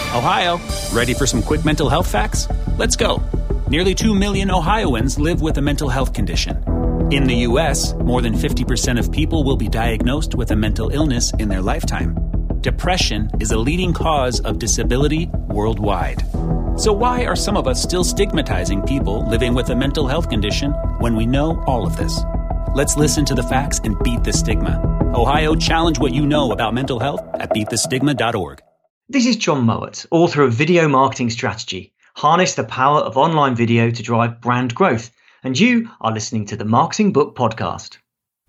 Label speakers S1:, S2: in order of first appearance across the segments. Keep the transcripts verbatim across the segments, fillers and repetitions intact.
S1: Ohio, ready for some quick mental health facts? Let's go. Nearly two million Ohioans live with a mental health condition. In the U S, more than fifty percent of people will be diagnosed with a mental illness in their lifetime. Depression is a leading cause of disability worldwide. So why are some of us still stigmatizing people living with a mental health condition when we know all of this? Let's listen to the facts and beat the stigma. Ohio, challenge what you know about mental health at beat the stigma dot org.
S2: This is John Mowat, author of Video Marketing Strategy. Harness the power of online video to drive brand growth. And you are listening to the Marketing Book Podcast.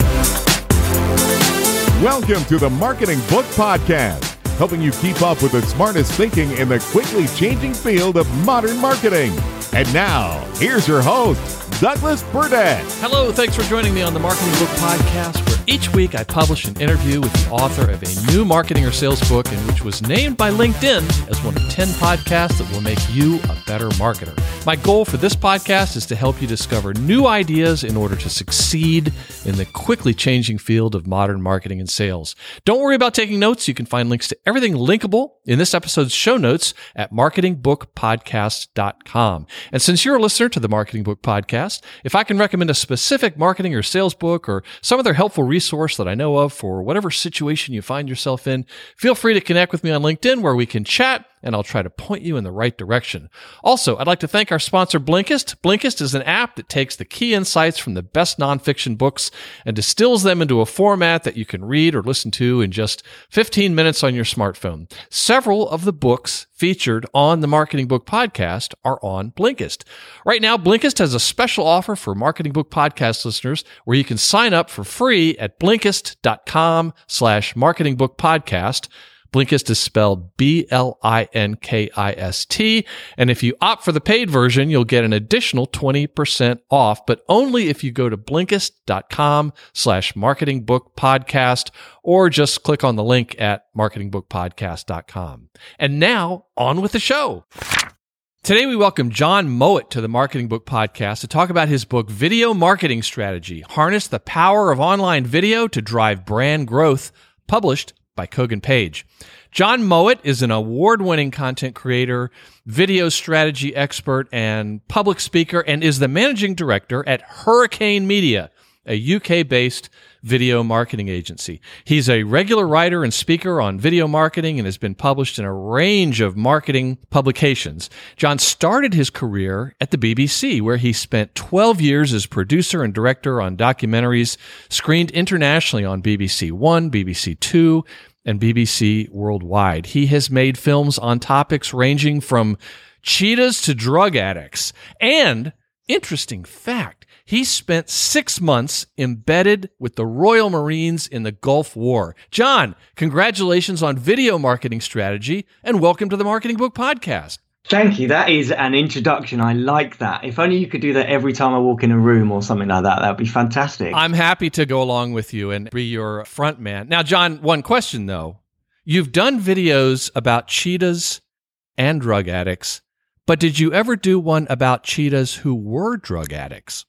S3: Welcome to the Marketing Book Podcast, helping you keep up with the smartest thinking in the quickly changing field of modern marketing. And now, here's your host, Douglas Burdett.
S4: Hello, thanks for joining me on the Marketing Book Podcast, where each week I publish an interview with the author of a new marketing or sales book, and which was named by LinkedIn as one of ten podcasts that will make you a better marketer. My goal for this podcast is to help you discover new ideas in order to succeed in the quickly changing field of modern marketing and sales. Don't worry about taking notes. You can find links to everything linkable in this episode's show notes at marketing book podcast dot com. And since you're a listener to the Marketing Book Podcast, if I can recommend a specific marketing or sales book or some other helpful resource that I know of for whatever situation you find yourself in, feel free to connect with me on LinkedIn where we can chat, and I'll try to point you in the right direction. Also, I'd like to thank our sponsor, Blinkist. Blinkist is an app that takes the key insights from the best nonfiction books and distills them into a format that you can read or listen to in just fifteen minutes on your smartphone. Several of the books featured on the Marketing Book Podcast are on Blinkist. Right now, Blinkist has a special offer for Marketing Book Podcast listeners where you can sign up for free at blinkist.com slash Marketing Book Podcast. Blinkist is spelled B L I N K I S T. And if you opt for the paid version, you'll get an additional twenty percent off, but only if you go to blinkist.com slash marketing book podcast, or just click on the link at marketing book podcast dot com. And now, on with the show. Today, we welcome John Mowat to the Marketing Book Podcast to talk about his book, Video Marketing Strategy: Harness the Power of Online Video to Drive Brand Growth, published by Kogan Page. John Mowat is an award-winning content creator, video strategy expert, and public speaker, and is the managing director at Hurricane Media, a U K-based video marketing agency. He's a regular writer and speaker on video marketing and has been published in a range of marketing publications. John started his career at the B B C, where he spent twelve years as producer and director on documentaries screened internationally on B B C One, B B C Two, and B B C Worldwide. He has made films on topics ranging from cheetahs to drug addicts. And, interesting fact, he spent six months embedded with the Royal Marines in the Gulf War. John, congratulations on Video Marketing Strategy, and welcome to the Marketing Book Podcast.
S2: Thank you. That is an introduction. I like that. If only you could do that every time I walk in a room or something like that, that would be fantastic.
S4: I'm happy to go along with you and be your front man. Now, John, one question though. You've done videos about cheetahs and drug addicts, but did you ever do one about cheetahs who were drug addicts?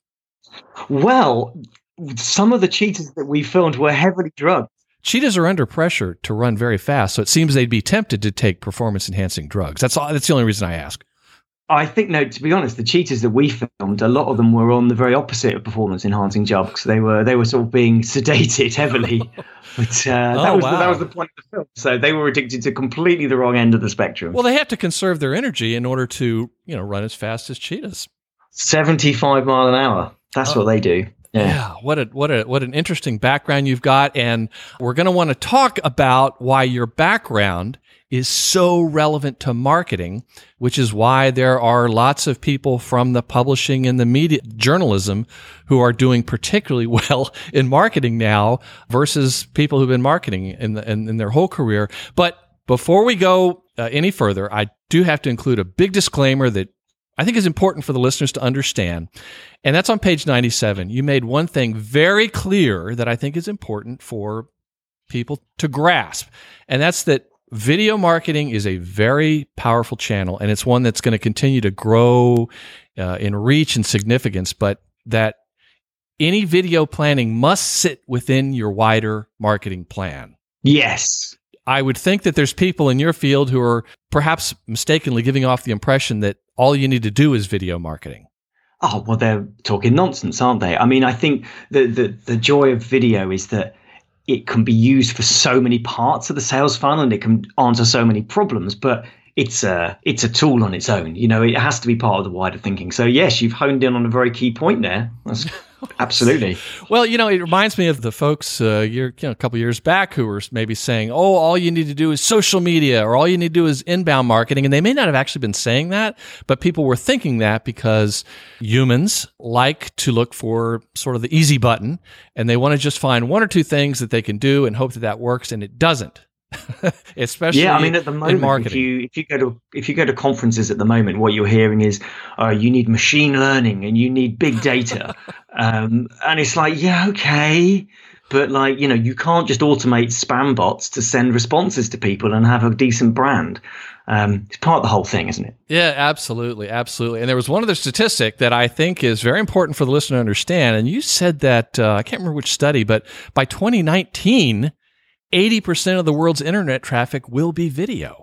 S2: Well, some of the cheetahs that we filmed were heavily drugged.
S4: Cheetahs are under pressure to run very fast, so it seems they'd be tempted to take performance-enhancing drugs. That's all, that's the only reason I ask.
S2: I think, no, to be honest, the cheetahs that we filmed, a lot of them were on the very opposite of performance-enhancing drugs. They were they were sort of being sedated heavily. But uh,
S4: oh,
S2: that was
S4: wow.
S2: the, that was the point of the film. So they were addicted to completely the wrong end of the spectrum.
S4: Well, they have to conserve their energy in order to, you know, run as fast as cheetahs.
S2: seventy-five mile an hour. That's
S4: oh.
S2: what they do.
S4: Yeah. yeah, what a what a what an interesting background you've got, and we're going to want to talk about why your background is so relevant to marketing, which is why there are lots of people from the publishing and the media journalism who are doing particularly well in marketing now versus people who've been marketing in, the, in, in their whole career. But before we go uh, any further, I do have to include a big disclaimer that I think is important for the listeners to understand. And that's on page ninety-seven. You made one thing very clear that I think is important for people to grasp. And that's that video marketing is a very powerful channel, and it's one that's going to continue to grow uh, in reach and significance, but that any video planning must sit within your wider marketing plan.
S2: Yes.
S4: I would think that there's people in your field who are perhaps mistakenly giving off the impression that all you need to do is video marketing.
S2: Oh, well, they're talking nonsense, aren't they? I mean, I think the, the, the joy of video is that it can be used for so many parts of the sales funnel and it can answer so many problems, but it's a, it's a tool on its own. You know, it has to be part of the wider thinking. So, yes, you've honed in on a very key point there. That's absolutely.
S4: Well, you know, it reminds me of the folks uh, year, you know, a couple of years back who were maybe saying, oh, all you need to do is social media or all you need to do is inbound marketing. And they may not have actually been saying that, but people were thinking that because humans like to look for sort of the easy button and they want to just find one or two things that they can do and hope that that works, and it doesn't. Especially
S2: yeah, I mean, at the moment,
S4: in marketing.
S2: if you if you go to if you go to conferences at the moment, what you're hearing is, uh, you need machine learning and you need big data, um, and it's like, yeah, okay, but like, you know, you can't just automate spam bots to send responses to people and have a decent brand. Um, it's part of the whole thing, isn't it?
S4: Yeah, absolutely, absolutely. And there was one other statistic that I think is very important for the listener to understand. And you said that uh, I can't remember which study, but by twenty nineteen. eighty percent of the world's internet traffic will be video.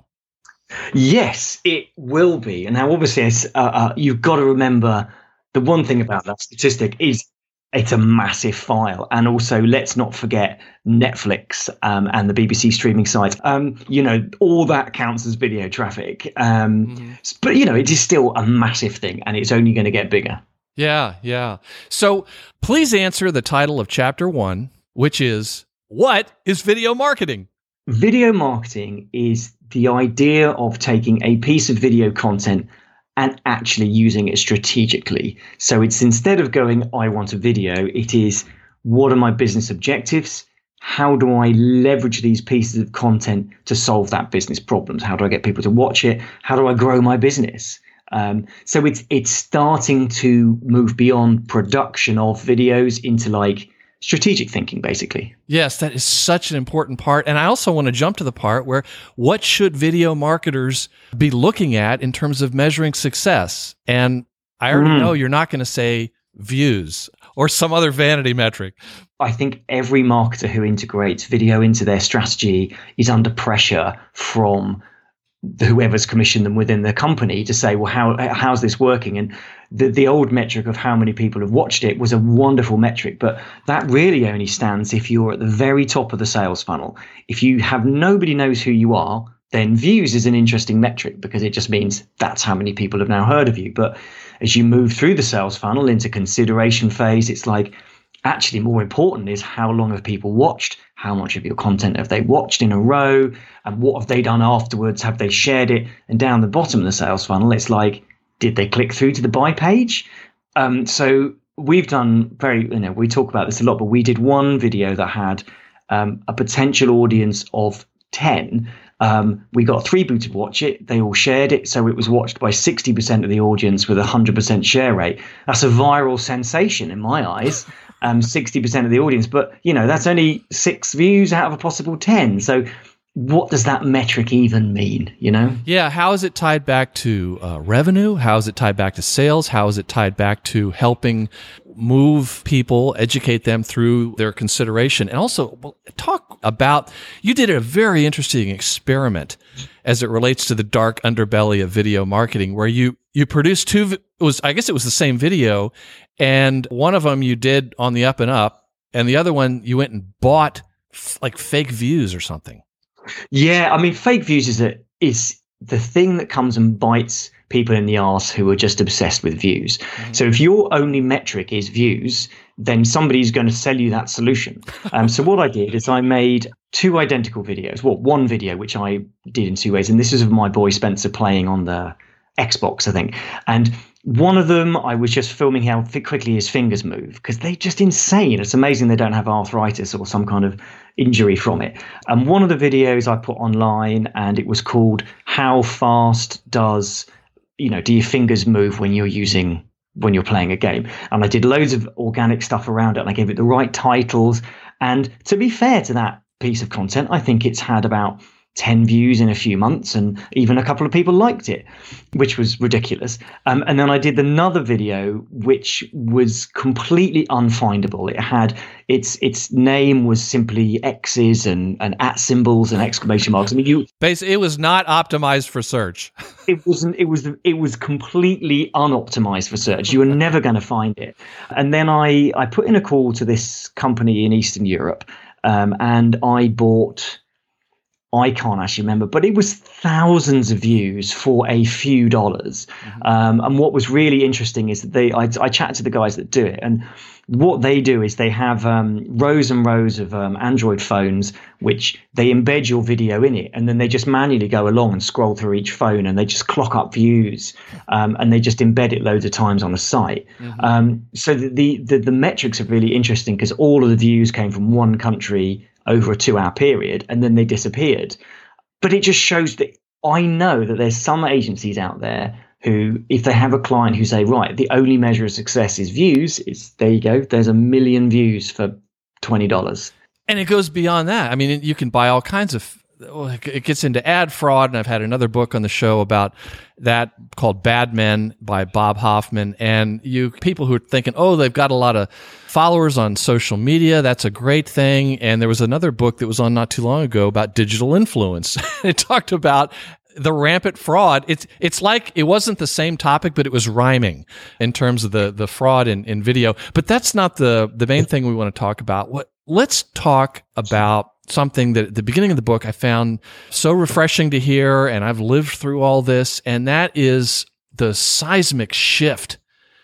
S2: Yes, it will be. And now, obviously, it's, uh, uh, you've got to remember the one thing about that statistic is it's a massive file. And also, let's not forget Netflix um, and the B B C streaming sites. Um, you know, all that counts as video traffic. Um, mm-hmm. But, you know, it is still a massive thing and it's only going to get bigger.
S4: Yeah, yeah. So please answer the title of chapter one, which is, what is video marketing?
S2: Video marketing is the idea of taking a piece of video content and actually using it strategically. So it's instead of going, I want a video, it is, what are my business objectives? How do I leverage these pieces of content to solve that business problems? How do I get people to watch it? How do I grow my business? Um, so it's it's starting to move beyond production of videos into like strategic thinking, basically.
S4: Yes, that is such an important part. And I also want to jump to the part where what should video marketers be looking at in terms of measuring success? And I already mm. know you're not going to say views or some other vanity metric.
S2: I think every marketer who integrates video into their strategy is under pressure from whoever's commissioned them within the company to say, well, how how's this working? And the, the old metric of how many people have watched it was a wonderful metric, but that really only stands if you're at the very top of the sales funnel. If you have nobody knows who you are, then views is an interesting metric because it just means that's how many people have now heard of you. But as you move through the sales funnel into consideration phase, it's like, actually more important is how long have people watched? How much of your content have they watched in a row? And what have they done afterwards? Have they shared it? And down the bottom of the sales funnel, it's like, did they click through to the buy page? Um, so we've done very, you know, we talk about this a lot, but we did one video that had um, a potential audience of ten. Um, we got three people to watch it. They all shared it. So it was watched by sixty percent of the audience with a one hundred percent share rate. That's a viral sensation in my eyes. Um, sixty percent of the audience, but you know, that's only six views out of a possible ten. So what does that metric even mean, you know?
S4: Yeah, how is it tied back to uh, revenue? How is it tied back to sales? How is it tied back to helping move people, educate them through their consideration? And also, well, talk about, you did a very interesting experiment as it relates to the dark underbelly of video marketing, where you you produced two, it was I guess it was the same video, and one of them you did on the up and up, and the other one you went and bought f- like fake views or something.
S2: Yeah, I mean, fake views is a, is the thing that comes and bites people in the arse who are just obsessed with views. Mm-hmm. So if your only metric is views, then somebody's going to sell you that solution. Um, so what I did is I made two identical videos. Well, one video, which I did in two ways. And this is of my boy Spencer playing on the Xbox, I think. And one of them, I was just filming how quickly his fingers move because they're just insane. It's amazing they don't have arthritis or some kind of injury from it. And one of the videos I put online, and it was called How Fast Does, you know, do your fingers move when you're using, when you're playing a game? And I did loads of organic stuff around it, and I gave it the right titles. And to be fair to that piece of content, I think it's had about ten views in a few months, and even a couple of people liked it, which was ridiculous. Um, and then I did another video which was completely unfindable. It had its its name was simply X's and, and at symbols and exclamation marks. I mean, you
S4: basically it was not optimized for search.
S2: It wasn't. It was. It was completely unoptimized for search. You were never going to find it. And then I I put in a call to this company in Eastern Europe, um, and I bought. I can't actually remember, but it was thousands of views for a few dollars. Mm-hmm. Um, and what was really interesting is that they, I, I chatted to the guys that do it, and what they do is they have um, rows and rows of um, Android phones, which they embed your video in it, and then they just manually go along and scroll through each phone, and they just clock up views, um, and they just embed it loads of times on the site. Mm-hmm. Um, so the, the, the, the metrics are really interesting because all of the views came from one country over a two hour period, and then they disappeared. But it just shows that I know that there's some agencies out there who, if they have a client who say, right, the only measure of success is views, it's there you go, there's a million views for twenty dollars.
S4: And it goes beyond that. I mean, you can buy all kinds of, it gets into ad fraud, and I've had another book on the show about that called Bad Men by Bob Hoffman. And you people who are thinking, oh, they've got a lot of followers on social media, that's a great thing. And there was another book that was on not too long ago about digital influence. It talked about the rampant fraud. It's it's like it wasn't the same topic, but it was rhyming in terms of the the fraud in, in video. But that's not the the main thing we want to talk about. What let's talk about something that at the beginning of the book I found so refreshing to hear, and I've lived through all this, and that is the seismic shift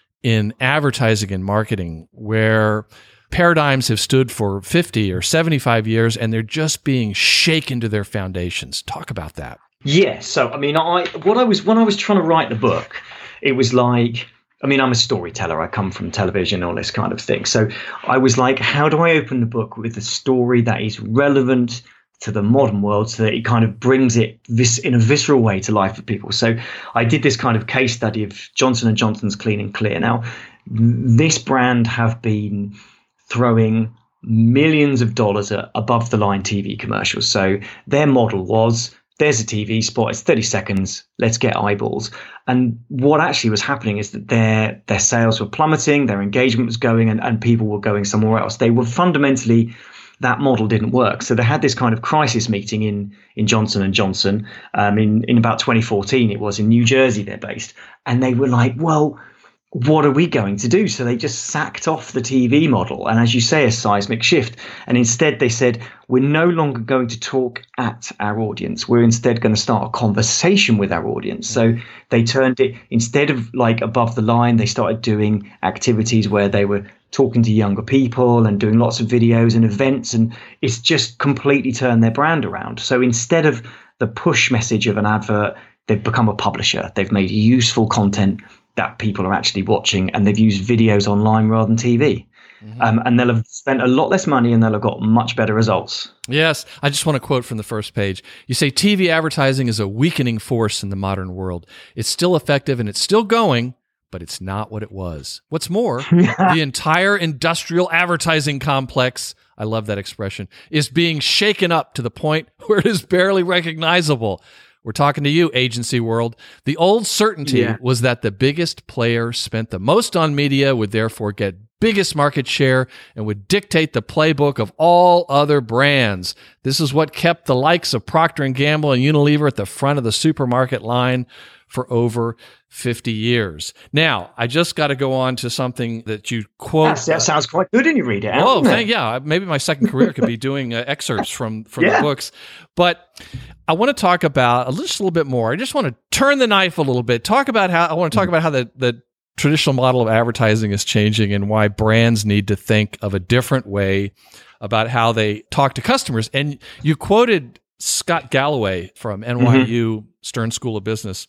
S4: in advertising and marketing, where paradigms have stood for fifty or seventy-five years, and they're just being shaken to their foundations. Talk about that.
S2: Yeah. So, I mean, I what I was when I was trying to write the book, it was like, I mean, I'm a storyteller. I come from television, all this kind of thing. So I was like, how do I open the book with a story that is relevant to the modern world so that it kind of brings it vis- in a visceral way to life for people? So I did this kind of case study of Johnson and Johnson's Clean and Clear. Now, this brand have been throwing millions of dollars at above the line T V commercials. So their model was, there's a T V spot, it's thirty seconds, let's get eyeballs. And what actually was happening is that their their sales were plummeting, their engagement was going, and, and people were going somewhere else. They were fundamentally, that model didn't work. So they had this kind of crisis meeting in in Johnson and Johnson um, in, in about twenty fourteen, it was in New Jersey, they're based. And they were like, well, what are we going to do? So they just sacked off the T V model. And as you say, a seismic shift. And instead they said, we're no longer going to talk at our audience. We're instead going to start a conversation with our audience. So they turned it, instead of like above the line, they started doing activities where they were talking to younger people and doing lots of videos and events. And it's just completely turned their brand around. So instead of the push message of an advert, they've become a publisher. They've made useful content that people are actually watching, and they've used videos online rather than T V. Mm-hmm. Um, and they'll have spent a lot less money, and they'll have got much better results.
S4: Yes. I just want to quote from the first page. You say T V advertising is a weakening force in the modern world. It's still effective and it's still going, but it's not what it was. What's more, the entire industrial advertising complex, I love that expression, is being shaken up to the point where it is barely recognizable. We're talking to you, agency world. The old certainty yeah. was that the biggest player spent the most on media, would therefore get biggest market share, and would dictate the playbook of all other brands. This is what kept the likes of Procter and Gamble and Unilever at the front of the supermarket line for over fifty years. Now, I just got to go on to something that you quote.
S2: Yes, that sounds quite good when you read it.
S4: Oh, thank yeah. Maybe my second career could be doing uh, excerpts from, from
S2: yeah.
S4: the books. But I want to talk about a just a little bit more. I just want to turn the knife a little bit. Talk about how I want to talk about how the, the traditional model of advertising is changing and why brands need to think of a different way about how they talk to customers. And you quoted Scott Galloway from N Y U mm-hmm. Stern School of Business,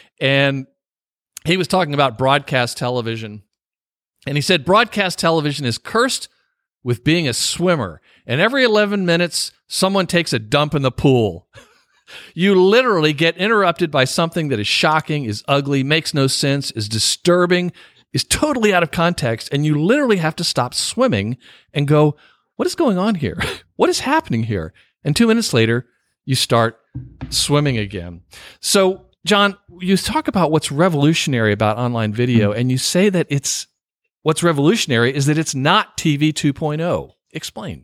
S4: and he was talking about broadcast television. And he said, broadcast television is cursed with being a swimmer. And every eleven minutes, someone takes a dump in the pool. You literally get interrupted by something that is shocking, is ugly, makes no sense, is disturbing, is totally out of context. And you literally have to stop swimming and go, what is going on here? What is happening here? And two minutes later, you start swimming again. So, John, you talk about what's revolutionary about online video, and you say that it's what's revolutionary is that it's not T V two point oh. Explain.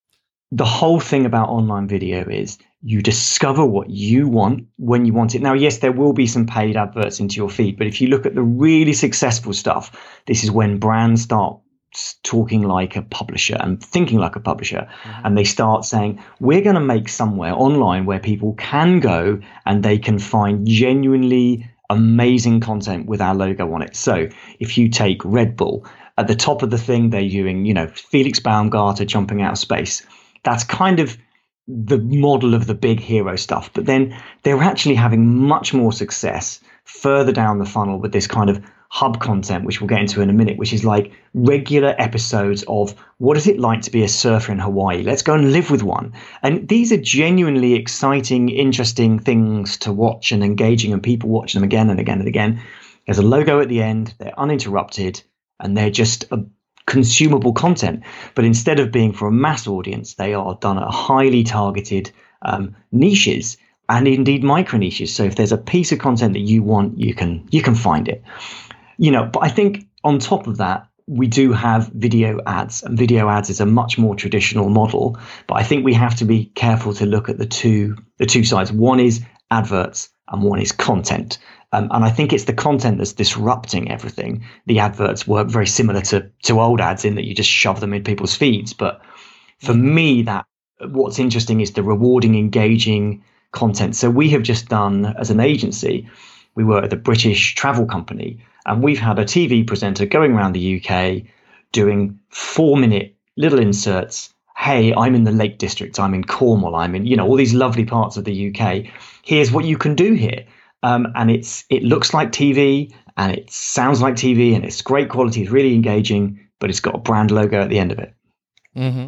S2: The whole thing about online video is you discover what you want when you want it. Now, yes, there will be some paid adverts into your feed, but if you look at the really successful stuff, this is when brands start talking like a publisher and thinking like a publisher. Mm-hmm. And they start saying, we're going to make somewhere online where people can go and they can find genuinely amazing content with our logo on it. So if you take Red Bull, at the top of the thing, they're doing, you know, Felix Baumgartner jumping out of space. That's kind of the model of the big hero stuff. But then they're actually having much more success further down the funnel with this kind of hub content, which we'll get into in a minute, which is like regular episodes of what is it like to be a surfer in Hawaii? Let's go and live with one. And these are genuinely exciting, interesting things to watch and engaging, and people watch them again and again and again. There's a logo at the end. They're uninterrupted. And they're just a consumable content. But instead of being for a mass audience, they are done at highly targeted um, niches and indeed micro niches. So if there's a piece of content that you want, you can you can find it. You know, but I think on top of that, we do have video ads, and video ads is a much more traditional model. But I think we have to be careful to look at the two the two sides. One is adverts and one is content. Um, and I think it's the content that's disrupting everything. The adverts work very similar to, to old ads in that you just shove them in people's feeds. But for me, that what's interesting is the rewarding, engaging content. So we have just done, as an agency, we were at the British Travel Company, and we've had a T V presenter going around the U K doing four-minute little inserts. Hey, I'm in the Lake District. I'm in Cornwall. I'm in, you know, all these lovely parts of the U K. Here's what you can do here. Um, and it's it looks like T V and it sounds like T V and it's great quality. It's really engaging, but it's got a brand logo at the end of it.
S4: Mm-hmm.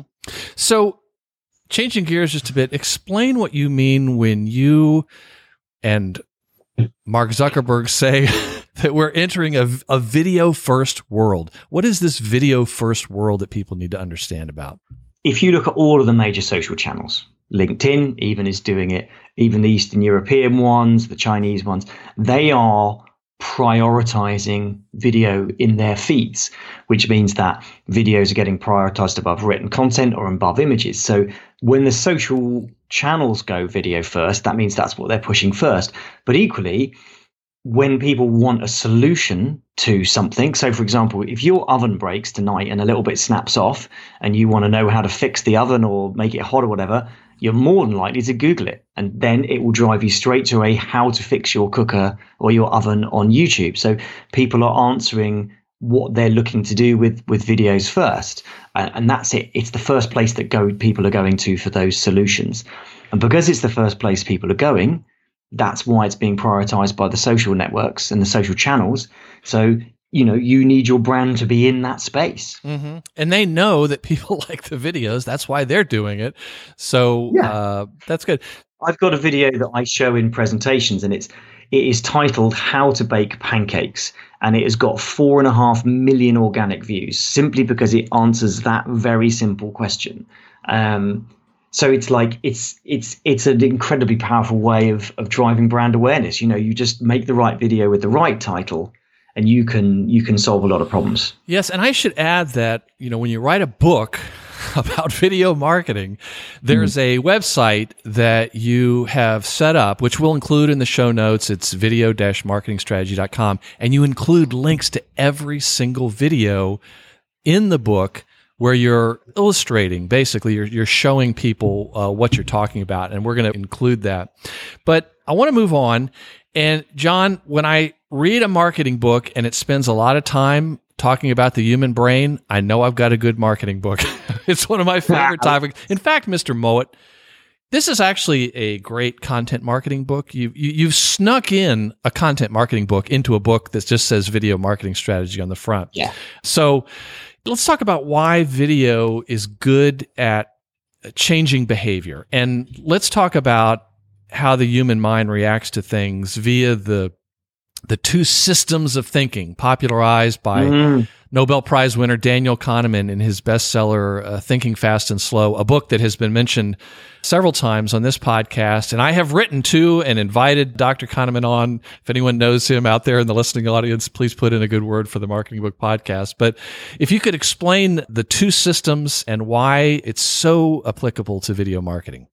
S4: So changing gears just a bit, explain what you mean when you and Mark Zuckerberg say that we're entering a, a video-first world. What is this video-first world that people need to understand about?
S2: If you look at all of the major social channels, LinkedIn even is doing it, even the Eastern European ones, the Chinese ones, they are prioritizing video in their feeds, which means that videos are getting prioritized above written content or above images. So when the social channels go video first, that means that's what they're pushing first. But equally, when people want a solution to something, so for example, if your oven breaks tonight and a little bit snaps off and you want to know how to fix the oven or make it hot or whatever, you're more than likely to Google it. And then it will drive you straight to a how to fix your cooker or your oven on YouTube. So people are answering what they're looking to do with, with videos first. And, and that's it. It's the first place that go people are going to for those solutions. And because it's the first place people are going, that's why it's being prioritized by the social networks and the social channels. So, you know, you need your brand to be in that space.
S4: Mm-hmm. And they know that people like the videos. That's why they're doing it. So yeah. uh, that's good.
S2: I've got a video that I show in presentations, and it's it is titled How to Bake Pancakes. And it has got four and a half million organic views simply because it answers that very simple question. Um So it's like it's it's it's an incredibly powerful way of of driving brand awareness. You know, you just make the right video with the right title, and you can you can solve a lot of problems.
S4: Yes, and I should add that, you know, when you write a book about video marketing, there's mm-hmm. a website that you have set up, which we'll include in the show notes. It's video dash marketing strategy dot com, and you include links to every single video in the book where you're illustrating, basically, you're, you're showing people uh, what you're talking about, and we're going to include that. But I want to move on. And John, when I read a marketing book and it spends a lot of time talking about the human brain, I know I've got a good marketing book. It's one of my favorite topics. In fact, Mister Mowat, this is actually a great content marketing book. You, you, you've snuck in a content marketing book into a book that just says video marketing strategy on the front.
S2: Yeah.
S4: So let's talk about why video is good at changing behavior. And let's talk about how the human mind reacts to things via the the two systems of thinking popularized by mm. Nobel Prize winner Daniel Kahneman in his bestseller, uh, Thinking Fast and Slow, a book that has been mentioned several times on this podcast. And I have written to and invited Doctor Kahneman on. If anyone knows him out there in the listening audience, please put in a good word for the Marketing Book Podcast. But if you could explain the two systems and why it's so applicable to video marketing.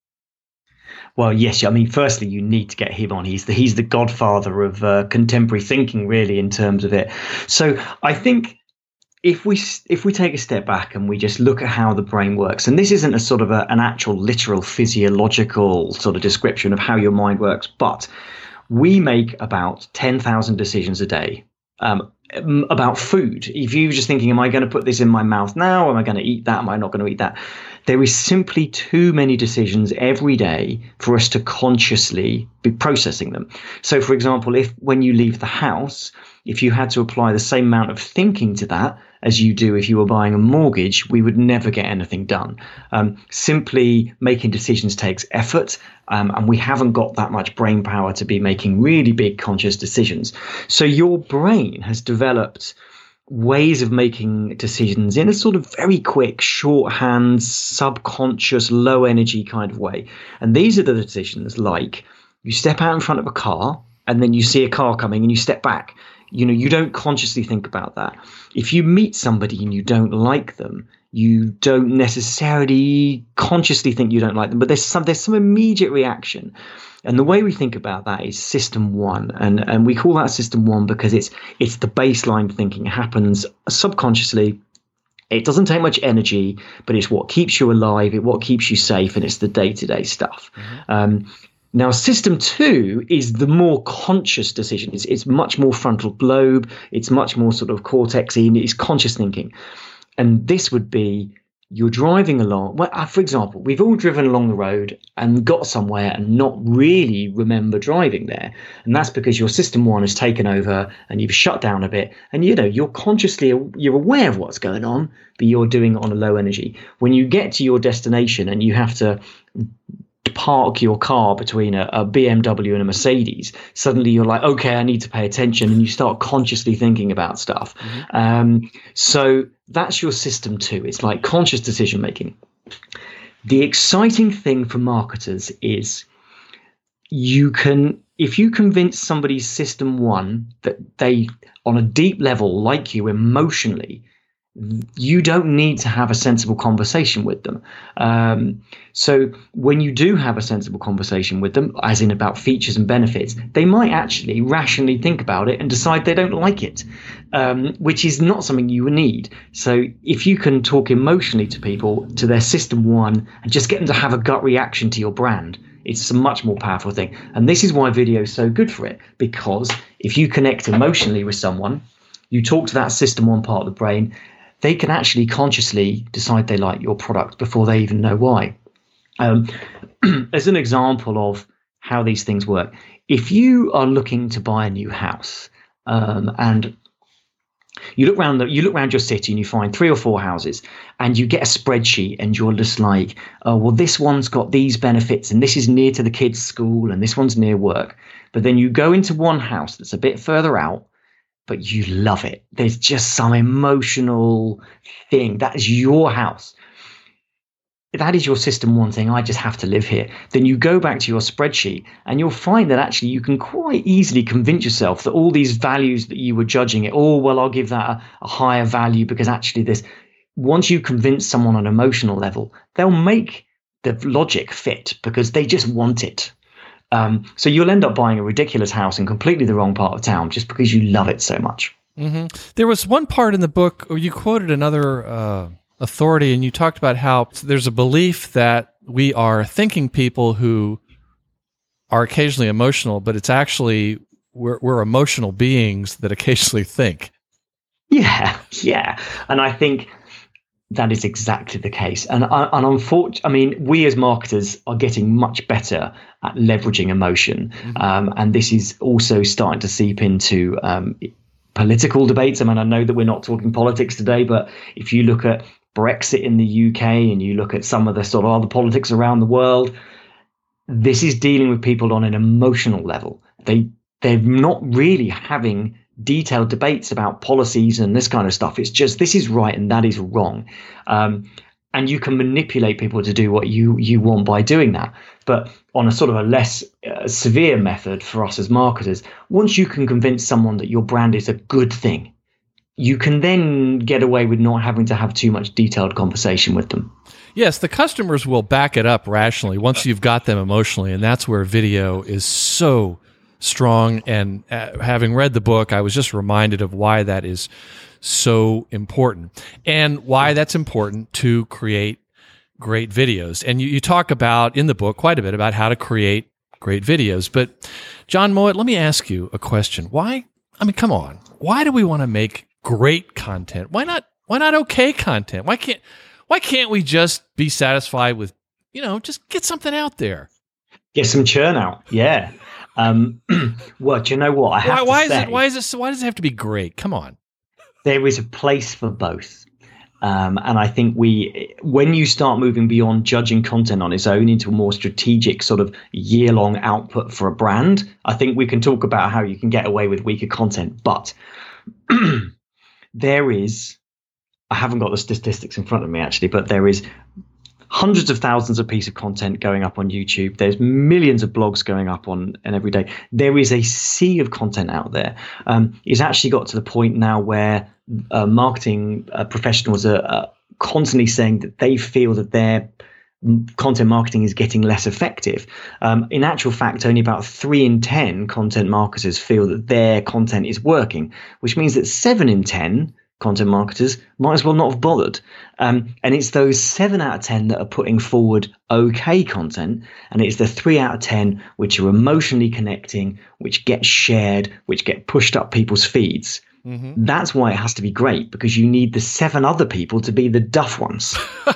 S2: Well, yes. I mean, firstly, you need to get him on. He's the he's the godfather of uh, contemporary thinking, really, in terms of it. So I think if we if we take a step back and we just look at how the brain works, and this isn't a sort of a, an actual literal physiological sort of description of how your mind works, but we make about ten thousand decisions a day um, about food. If you're just thinking, am I going to put this in my mouth now? Am I going to eat that? Am I not going to eat that? There is simply too many decisions every day for us to consciously be processing them. So, for example, if when you leave the house, if you had to apply the same amount of thinking to that as you do if you were buying a mortgage, we would never get anything done. Um, simply making decisions takes effort, um, and we haven't got that much brain power to be making really big conscious decisions. So your brain has developed ways of making decisions in a sort of very quick, shorthand, subconscious, low energy kind of way. And these are the decisions like you step out in front of a car and then you see a car coming and you step back. You know, you don't consciously think about that. If you meet somebody and you don't like them, you don't necessarily consciously think you don't like them, but there's some there's some immediate reaction. And the way we think about that is system one. And, and we call that system one because it's it's the baseline thinking. It happens subconsciously. It doesn't take much energy, but it's what keeps you alive, it's what keeps you safe, and it's the day-to-day stuff. Mm-hmm. Um, now, system two is the more conscious decision. It's, it's much more frontal lobe. It's much more sort of cortex-y. It's conscious thinking. And this would be you're driving along. Well, uh, for example, we've all driven along the road and got somewhere and not really remember driving there. And that's because your system one has taken over and you've shut down a bit. And, you know, you're consciously, you're aware of what's going on, but you're doing it on a low energy. When you get to your destination and you have to park your car between a, a B M W and a Mercedes, suddenly you're like, okay, I need to pay attention, and you start consciously thinking about stuff. Mm-hmm. Um, so that's your system two. It's like conscious decision making. The exciting thing for marketers is you can, if you convince somebody's system one that they, on a deep level, like you emotionally, you don't need to have a sensible conversation with them. Um, so when you do have a sensible conversation with them, as in about features and benefits, they might actually rationally think about it and decide they don't like it, um, which is not something you need. So if you can talk emotionally to people, to their system one, and just get them to have a gut reaction to your brand, it's a much more powerful thing. And this is why video is so good for it, because if you connect emotionally with someone, you talk to that system one part of the brain, they can actually consciously decide they like your product before they even know why. Um, as an example of how these things work, if you are looking to buy a new house um, and you look around the, you look around your city and you find three or four houses and you get a spreadsheet and you're just like, oh, well, this one's got these benefits and this is near to the kids' school and this one's near work. But then you go into one house that's a bit further out, but you love it. There's just some emotional thing. That is your house. That is your system one thing. I just have to live here. Then you go back to your spreadsheet and you'll find that actually you can quite easily convince yourself that all these values that you were judging it, oh, well, I'll give that a, a higher value because actually this, once you convince someone on an emotional level, they'll make the logic fit because they just want it. Um, so you'll end up buying a ridiculous house in completely the wrong part of town just because you love it so much.
S4: Mm-hmm. There was one part in the book where you quoted another uh, authority, and you talked about how there's a belief that we are thinking people who are occasionally emotional, but it's actually we're, we're emotional beings that occasionally think.
S2: Yeah, yeah. And I think that is exactly the case. And, and unfortunately, I mean, we as marketers are getting much better at leveraging emotion. Mm-hmm. Um, and this is also starting to seep into um, political debates. I mean, I know that we're not talking politics today, but if you look at Brexit in the U K and you look at some of the sort of other politics around the world, this is dealing with people on an emotional level. They, they're not really having detailed debates about policies and this kind of stuff. It's just this is right and that is wrong. Um, and you can manipulate people to do what you, you want by doing that. But on a sort of a less uh, severe method for us as marketers, once you can convince someone that your brand is a good thing, you can then get away with not having to have too much detailed conversation with them.
S4: Yes, the customers will back it up rationally once you've got them emotionally, and that's where video is so strong. And uh, having read the book, I was just reminded of why that is so important and why that's important to create great videos. And you, you talk about in the book quite a bit about how to create great videos. But John Mowat, let me ask you a question. Why, I mean, come on, why do we want to make great content? Why not, why not okay content? Why can't, why can't we just be satisfied with, you know, just get something out there?
S2: Get some churn out. Yeah. Um, well, do you know what? I have
S4: why, why
S2: to say,
S4: is it, why is it, so why does it have to be great? Come on.
S2: There is a place for both. Um, and I think we, when you start moving beyond judging content on its own into a more strategic sort of year-long output for a brand, I think we can talk about how you can get away with weaker content. But there is, I haven't got the statistics in front of me actually, but there is hundreds of thousands of pieces of content going up on YouTube. There's millions of blogs going up on and every day. There is a sea of content out there. Um, it's actually got to the point now where uh, marketing uh, professionals are uh, constantly saying that they feel that their content marketing is getting less effective. Um, in actual fact, only about three in ten content marketers feel that their content is working, which means that seven in ten content marketers might as well not have bothered. Um, and it's those seven out of ten that are putting forward okay content. And it's the three out of ten which are emotionally connecting, which get shared, which get pushed up people's feeds. Mm-hmm. That's why it has to be great, because you need the seven other people to be the duff ones.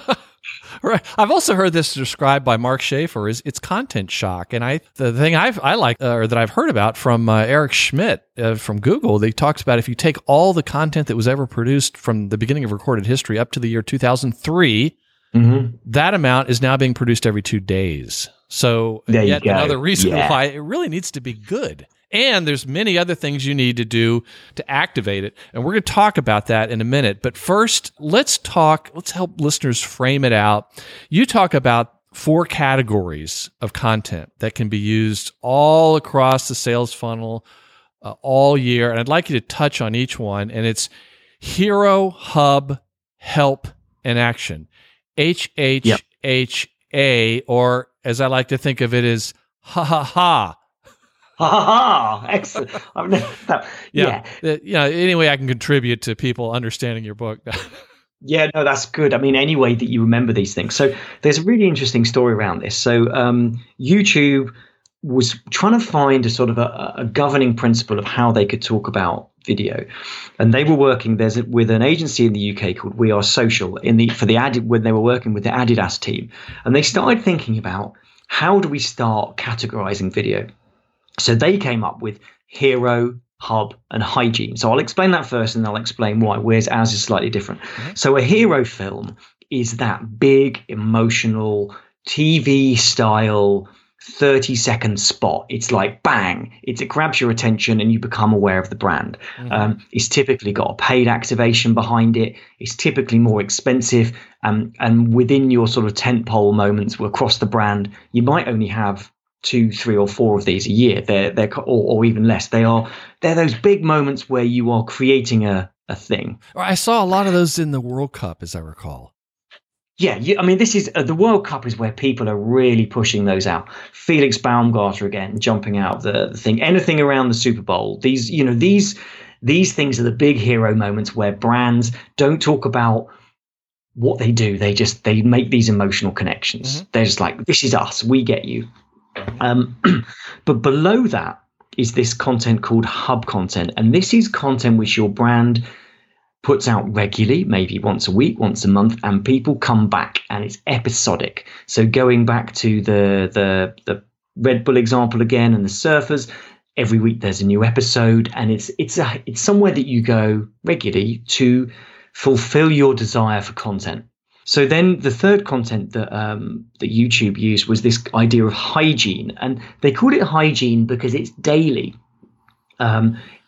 S4: Right. I've also heard this described by Mark Schaefer as it's content shock. And I, the thing I've, I like, uh, or that I've heard about from uh, Eric Schmidt uh, from Google, they talks about if you take all the content that was ever produced from the beginning of recorded history up to the year two thousand three, mm-hmm. that amount is now being produced every two days. So
S2: there
S4: yet
S2: you go.
S4: Another reason
S2: yeah.
S4: why it really needs to be good. And there's many other things you need to do to activate it. And we're going to talk about that in a minute. But first, let's talk, let's help listeners frame it out. You talk about four categories of content that can be used all across the sales funnel uh, all year. And I'd like you to touch on each one. And it's hero, hub, help, and action. H H H A, or as I like to think of it, is ha ha ha.
S2: Ha ha ha! Excellent. I've never, that,
S4: yeah. Yeah. Uh, you know, any way I can contribute to people understanding your book.
S2: Yeah, no, that's good. I mean, any way that you remember these things. So there's a really interesting story around this. So um, YouTube was trying to find a sort of a, a governing principle of how they could talk about video, and they were working there's a, with an agency in the U K called We Are Social in the for the Adi, when they were working with the Adidas team, and they started thinking about how do we start categorizing video. So they came up with hero, hub, and hygiene. So I'll explain that first, and I'll explain why, whereas ours is slightly different. Mm-hmm. So a hero film is that big, emotional, T V-style, thirty-second spot. It's like bang. It's, it grabs your attention, and you become aware of the brand. Mm-hmm. Um, it's typically got a paid activation behind it. It's typically more expensive. Um, and within your sort of tentpole moments across the brand, you might only have two, three, or four of these a year. They're they're or, or even less. They are they're those big moments where you are creating a a thing.
S4: I saw a lot of those in the World Cup, as I recall.
S2: Yeah, you, I mean, this is uh, the World Cup is where people are really pushing those out. Felix Baumgartner again jumping out of the, the thing. Anything around the Super Bowl. These you know these these things are the big hero moments where brands don't talk about what they do. They just they make these emotional connections. Mm-hmm. They're just like, this is us. We get you. Um, but below that is this content called hub content. And this is content which your brand puts out regularly, maybe once a week, once a month, and people come back, and it's episodic. So going back to the the the Red Bull example again and the surfers, every week there's a new episode, and it's it's a it's somewhere that you go regularly to fulfill your desire for content. So then the third content that um, that YouTube used was this idea of hygiene, and they called it hygiene because it's daily. Um,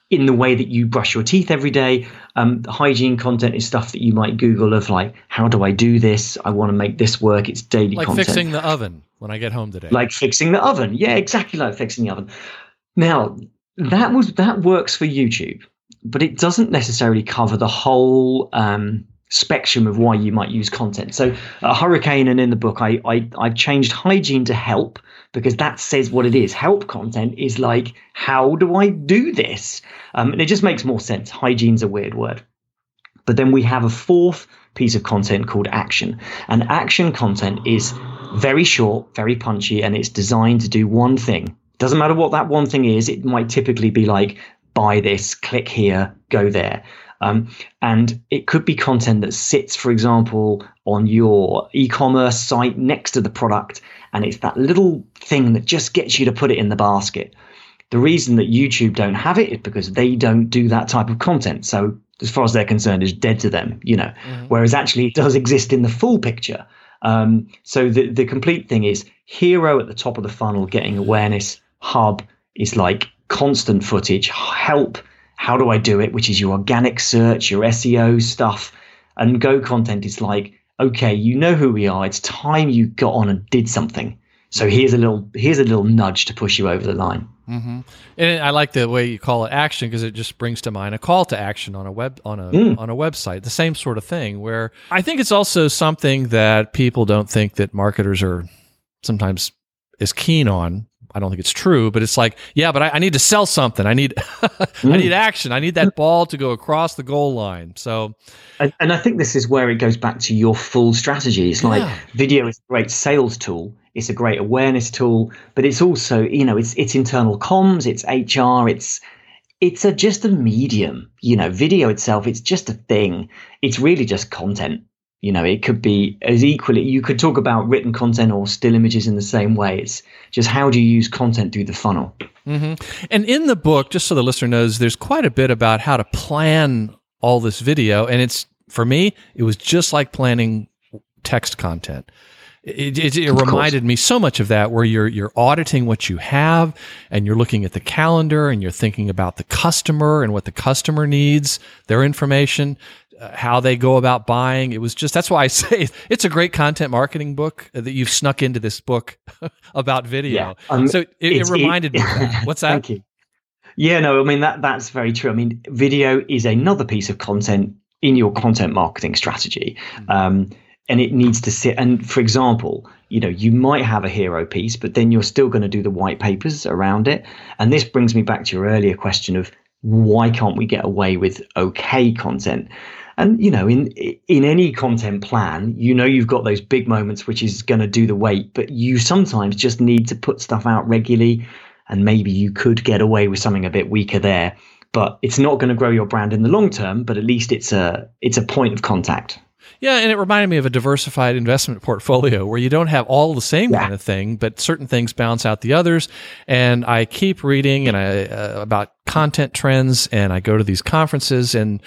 S2: in the way that you brush your teeth every day. Um, hygiene content is stuff that you might Google of like, how do I do this? I want to make this work. It's daily
S4: like
S2: content.
S4: Like fixing the oven when I get home today.
S2: Like fixing the oven. Yeah, exactly like fixing the oven. Now, that was that works for YouTube, but it doesn't necessarily cover the whole um, spectrum of why you might use content. So uh, Hurricane and in the book, I, I, I've changed hygiene to help, because that says what it is. Help content is like, how do I do this? Um, and it just makes more sense. Hygiene's a weird word. But then we have a fourth piece of content called action. And action content is very short, very punchy, and it's designed to do one thing. Doesn't matter what that one thing is. It might typically be like, buy this, click here, go there. Um, and it could be content that sits, for example, on your e-commerce site next to the product. And it's that little thing that just gets you to put it in the basket. The reason that YouTube don't have it is because they don't do that type of content. So as far as they're concerned, it's dead to them, you know, mm-hmm. Whereas actually it does exist in the full picture. Um, so the, the complete thing is hero at the top of the funnel, getting awareness. Hub is like constant footage. Help, how do I do it? Which is your organic search, your S E O stuff. And go content is like, okay, you know who we are. It's time you got on and did something. So here's a little here's a little nudge to push you over the line.
S4: Mm-hmm. And I like the way you call it action, because it just brings to mind a call to action on a web on a mm. on a website. The same sort of thing. Where I think it's also something that people don't think that marketers are sometimes as keen on. I don't think it's true, but it's like, yeah, but I, I need to sell something. I need, mm. I need action. I need that ball to go across the goal line. So,
S2: and, and I think this is where it goes back to your full strategy. It's yeah. like video is a great sales tool. It's a great awareness tool, but it's also, you know, it's it's internal comms, it's H R, it's it's a, just a medium. You know, video itself, it's just a thing. It's really just content. You know, it could be as equally, you could talk about written content or still images in the same way. It's just how do you use content through the funnel?
S4: Mm-hmm. And in the book, just so the listener knows, there's quite a bit about how to plan all this video. And it's, for me, it was just like planning text content. It, it, it reminded me so much of that, where you're you're auditing what you have, and you're looking at the calendar, and you're thinking about the customer and what the customer needs, their information, uh, how they go about buying. It was just, that's why I say it's a great content marketing book that you've snuck into this book about video. Yeah, um, so it, it reminded it, me of that. What's that?
S2: Thank you. Yeah, no, I mean, that that's very true. I mean, video is another piece of content in your content marketing strategy. Mm-hmm. Um, And it needs to sit. And for example, you know, you might have a hero piece, but then you're still going to do the white papers around it. And this brings me back to your earlier question of why can't we get away with okay content? And, you know, in in any content plan, you know, you've got those big moments, which is going to do the weight, but you sometimes just need to put stuff out regularly. And maybe you could get away with something a bit weaker there, but it's not going to grow your brand in the long term. But at least it's a it's a point of contact.
S4: Yeah, and it reminded me of a diversified investment portfolio where you don't have all the same
S2: yeah.
S4: kind of thing, but certain things balance out the others. And I keep reading and I uh, about content trends, and I go to these conferences, and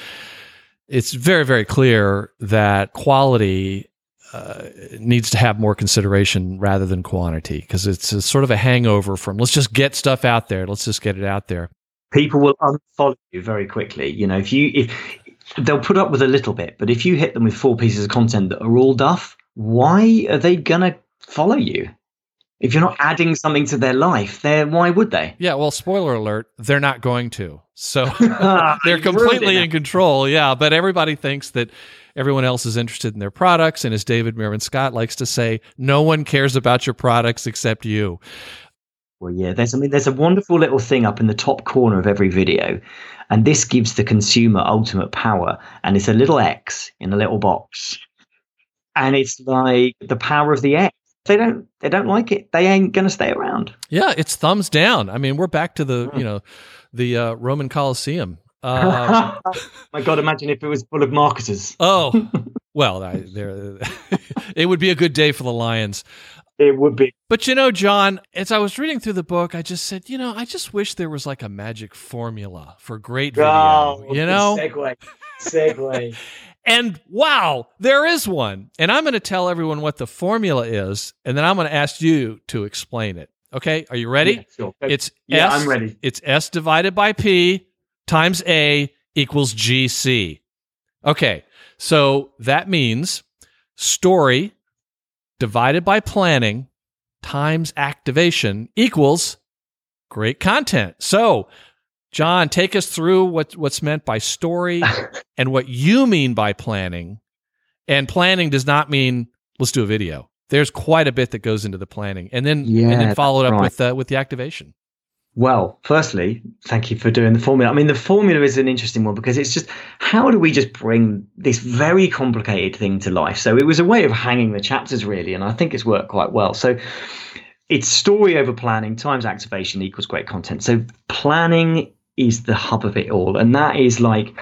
S4: it's very, very clear that quality uh, needs to have more consideration rather than quantity, because it's a sort of a hangover from let's just get stuff out there, let's just get it out there.
S2: People will unfollow you very quickly. You know, if you if they'll put up with a little bit, but if you hit them with four pieces of content that are all duff, why are they going to follow you? If you're not adding something to their life, then why would they?
S4: Yeah, well, spoiler alert, they're not going to. So they're completely in control. Yeah, but everybody thinks that everyone else is interested in their products. And as David Meron Scott likes to say, no one cares about your products except you.
S2: Well, yeah, there's I mean, there's a wonderful little thing up in the top corner of every video, and this gives the consumer ultimate power. And it's a little X in a little box, and it's like the power of the X. They don't, they don't like it. They ain't going to stay around.
S4: Yeah, it's thumbs down. I mean, we're back to the, mm. you know, the uh, Roman Colosseum. Uh,
S2: My God, imagine if it was full of marketers.
S4: Oh, well, I, there, it would be a good day for the Lions.
S2: It would be.
S4: But, you know, John, as I was reading through the book, I just said, you know, I just wish there was like a magic formula for great video,
S2: oh,
S4: you know?
S2: Segue. Segue.
S4: And wow, there is one. And I'm going to tell everyone what the formula is, and then I'm going to ask you to explain it. Okay? Are you ready?
S2: Yeah, sure.
S4: It's
S2: yeah,
S4: S,
S2: I'm ready.
S4: It's S divided by P times A equals G C. Okay, so that means story divided by planning times activation equals great content. So, John, take us through what, what's meant by story and what you mean by planning. And planning does not mean let's do a video. There's quite a bit that goes into the planning, and then
S2: yeah,
S4: and then follow it up
S2: right.
S4: with uh, with the activation.
S2: Well, firstly, thank you for doing the formula. I mean, the formula is an interesting one because it's just, how do we just bring this very complicated thing to life? So it was a way of hanging the chapters, really, and I think it's worked quite well. So it's story over planning times activation equals great content. So planning is the hub of it all, and that is like,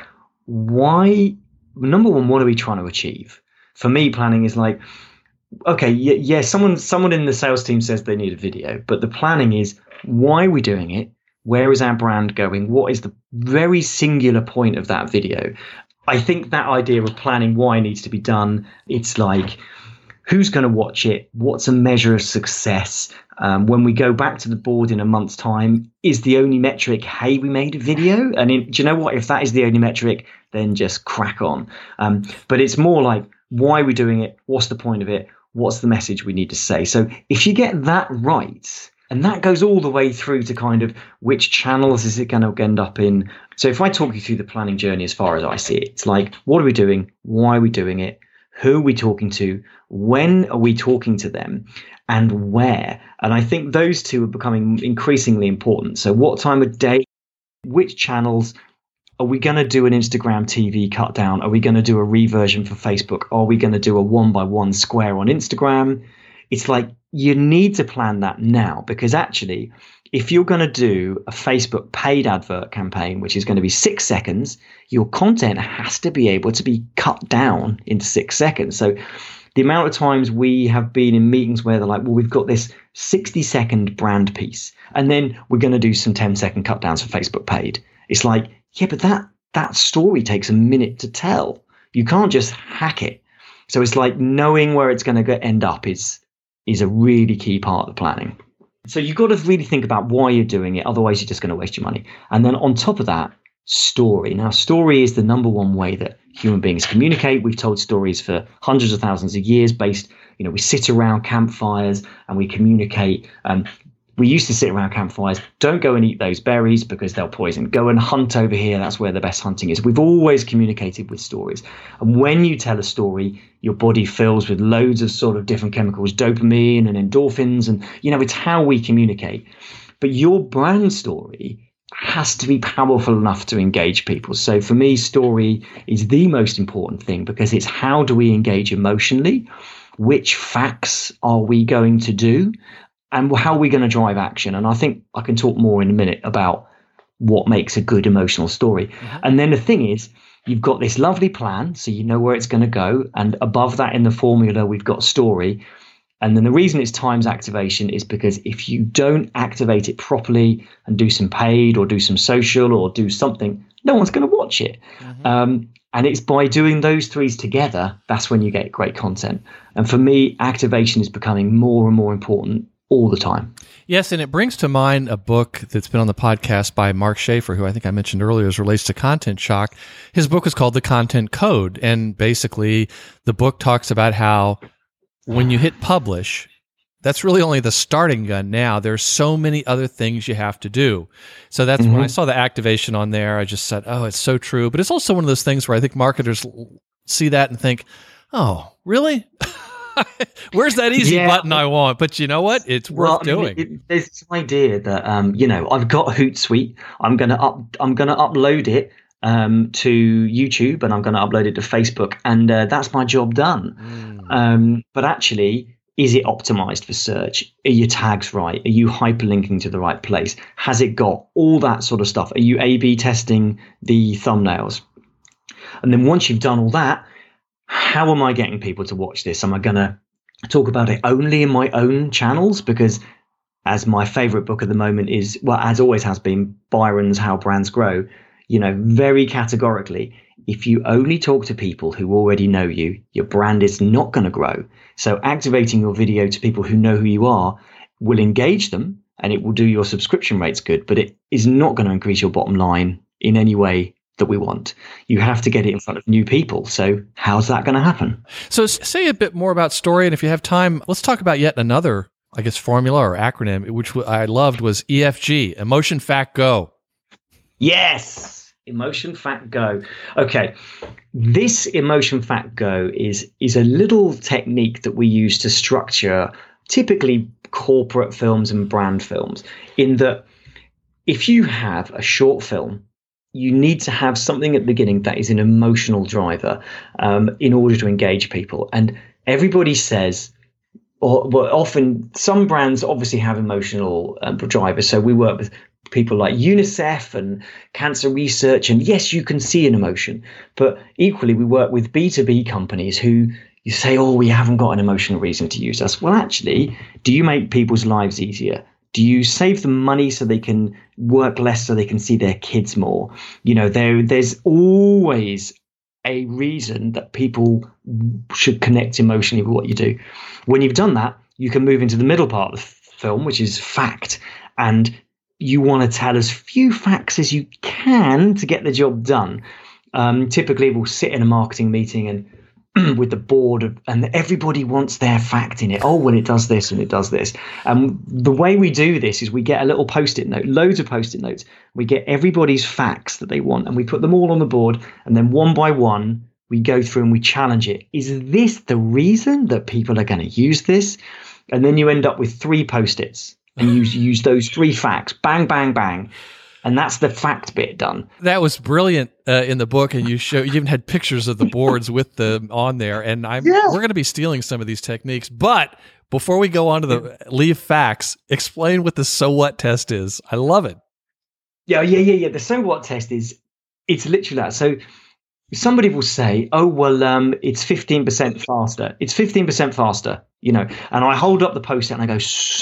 S2: why, number one, what are we trying to achieve? For me, planning is like, okay, yeah, yeah, someone someone in the sales team says they need a video, but the planning is, why are we doing it? Where is our brand going? What is the very singular point of that video? I think that idea of planning why needs to be done. It's like, who's going to watch it? What's a measure of success? Um, when we go back to the board in a month's time, is the only metric, hey, we made a video? And in, do you know what? If that is the only metric, then just crack on. Um, but it's more like, why are we doing it? What's the point of it? What's the message we need to say? So if you get that right, and that goes all the way through to kind of which channels is it going to end up in. So if I talk you through the planning journey as far as I see it, it's like, what are we doing? Why are we doing it? Who are we talking to? When are we talking to them? And where? And I think those two are becoming increasingly important. So what time of day, which channels? Are we going to do an Instagram T V cut down? Are we going to do a reversion for Facebook? Are we going to do a one by one square on Instagram? It's like, you need to plan that now, because actually, if you're going to do a Facebook paid advert campaign, which is going to be six seconds, your content has to be able to be cut down into six seconds. So the amount of times we have been in meetings where they're like, well, we've got this sixty second brand piece, and then we're going to do some ten second cut downs for Facebook paid. It's like, yeah, but that that story takes a minute to tell. You can't just hack it. So it's like, knowing where it's going to end up is is a really key part of the planning. So you've got to really think about why you're doing it. Otherwise, you're just going to waste your money. And then on top of that, story. Now, story is the number one way that human beings communicate. We've told stories for hundreds of thousands of years based, you know, we sit around campfires and we communicate. Um, we used to sit around campfires. Don't go and eat those berries because they'll poison. Go and hunt over here. That's where the best hunting is. We've always communicated with stories. And when you tell a story, your body fills with loads of sort of different chemicals, dopamine and endorphins. And, you know, it's how we communicate. But your brand story has to be powerful enough to engage people. So for me, story is the most important thing, because it's how do we engage emotionally? Which facts are we going to do? And how are we going to drive action? And I think I can talk more in a minute about what makes a good emotional story. Mm-hmm. And then the thing is, you've got this lovely plan, so you know where it's going to go. And above that in the formula, we've got story. And then the reason it's times activation is because if you don't activate it properly and do some paid or do some social or do something, no one's going to watch it. Mm-hmm. Um, and it's by doing those threes together, that's when you get great content. And for me, activation is becoming more and more important all the time.
S4: Yes, and it brings to mind a book that's been on the podcast by Mark Schaefer, who I think I mentioned earlier, as relates to content shock. His book is called The Content Code, and basically the book talks about how when you hit publish, that's really only the starting gun now. There's so many other things you have to do. So that's mm-hmm. when I saw the activation on there, I just said, oh, it's so true. But it's also one of those things where I think marketers see that and think, oh, really? Where's that easy yeah. button I want? But you know what? It's worth well, I mean, doing.
S2: It, there's this idea that um, you know, I've got Hootsuite. I'm gonna up. I'm gonna upload it um, to YouTube, and I'm gonna upload it to Facebook, and uh, that's my job done. Mm. Um, but actually, is it optimized for search? Are your tags right? Are you hyperlinking to the right place? Has it got all that sort of stuff? Are you A B testing the thumbnails? And then once you've done all that, how am I getting people to watch this? Am I going to talk about it only in my own channels? Because as my favorite book at the moment is, well, as always has been, Byron's How Brands Grow, you know, very categorically, if you only talk to people who already know you, your brand is not going to grow. So activating your video to people who know who you are will engage them, and it will do your subscription rates good, but it is not going to increase your bottom line in any way that we want. You have to get it in front of new people. So how's that going to happen?
S4: So say a bit more about story. And if you have time, let's talk about yet another, I guess, formula or acronym, which I loved was E F G, Emotion, Fact, Go.
S2: Yes. Emotion, Fact, Go. Okay. This Emotion, Fact, Go is, is a little technique that we use to structure typically corporate films and brand films, in that if you have a short film, you need to have something at the beginning that is an emotional driver um, in order to engage people. And everybody says, or well, often some brands obviously have emotional um, drivers. So we work with people like UNICEF and Cancer Research, and yes, you can see an emotion, but equally we work with B two B companies who you say, oh, we haven't got an emotional reason to use us. Well, actually, do you make people's lives easier? Do you save them money so they can work less so they can see their kids more? You know, there there's always a reason that people should connect emotionally with what you do. When you've done that, you can move into the middle part of the film, which is fact. And you want to tell as few facts as you can to get the job done. Um, typically, we'll sit in a marketing meeting and with the board of, and everybody wants their fact in it. Oh, well, it does this and it does this. And um, the way we do this is we get a little post-it note, loads of post-it notes. We get everybody's facts that they want and we put them all on the board. And then one by one, we go through and we challenge it. Is this the reason that people are going to use this? And then you end up with three post-its and you use those three facts, bang, bang, bang. And that's the fact bit done.
S4: That was brilliant uh, in the book, and you show you even had pictures of the boards with them on there. And I'm yeah. we're going to be stealing some of these techniques. But before we go on to the leave facts, explain what the so what test is. I love it.
S2: Yeah, yeah, yeah, yeah. The so what test is it's literally that. So somebody will say, "Oh, well, um, it's fifteen percent faster. It's fifteen percent faster." You know, and I hold up the post-it and I go,